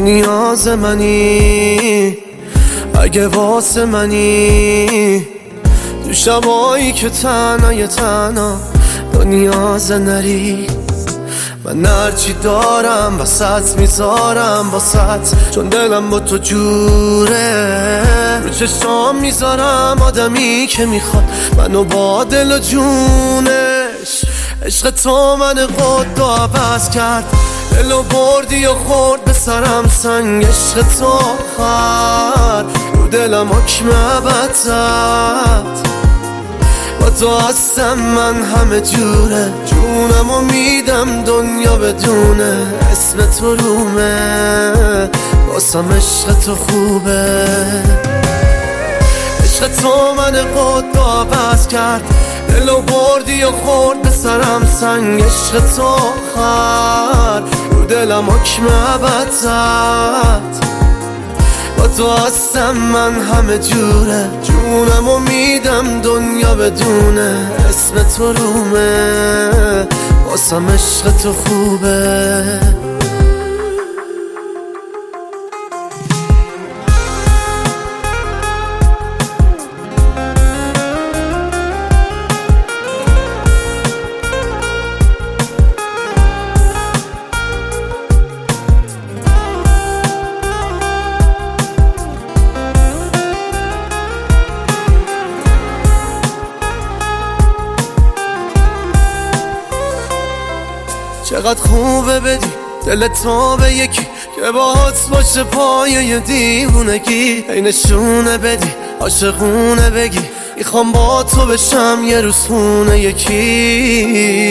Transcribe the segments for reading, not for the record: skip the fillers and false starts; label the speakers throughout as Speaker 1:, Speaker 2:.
Speaker 1: نیاز منی، اگه واسه منی تو شبایی که تنها تو نیاز نری. من هرچی دارم وسط میذارم واسط، چون دلم با تو جوره. رو چشام میذارم آدمی که میخواد منو با دل و جونش. عشق تو من قد و عوض کرد، دلو بردی و خورد به سرم سنگ. عشق تو آخر رو دلم حکم ابد زد. با تو هستم من همه جوره، جونمو میدم دنیا بدونه. اسم تو رومه واسم، عشق تو خوبه. عشق تو من قد و عوض کرد، دلو بردی و خورد به سرم سنگ. عشق تو آخر رو دلم حکم ابد زد. با تو هستم من همه جوره، جونمو میدم دنیا بدونه. اسم تو رومه واسم، عشق تو خوبه. چقدر خوبه بدی دل تو به یکی که باهات باشه پایه دیوونگی. ای نشونه بدی عاشقونه بگی میخوام با تو بشم یه روز خونه یکی.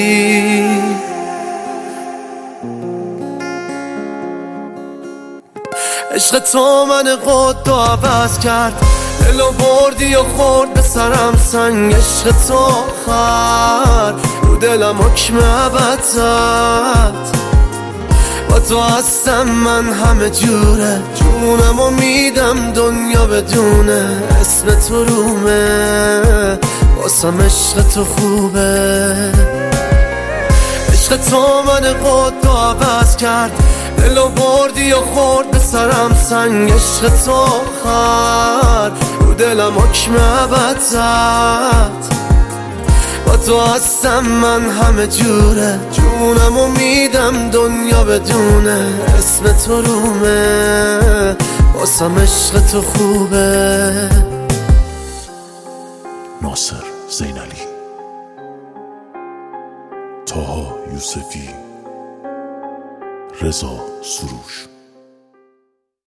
Speaker 1: عشق تو من قد و عوض کرد، دلو بردی و خورد به سرم سنگ. عشق تو آخر رو دلم حکم ابد زد. با تو هستم من همه جوره، جونمو میدم دنیا بدونه. اسم تو رومه واسم، عشق تو خوبه. عشق تو من قد و عوض کرد، دلو بردی و خورد به سرم سنگ. عشق تو آخر رو دلم حکم ابد زد. با تو هستم من همه جوره، جونمو میدم دنیا بدونه. اسم تو رومه واسم، عشق تو خوبه.
Speaker 2: ناصر زینالی، طاها یوسفی، رضا سروش.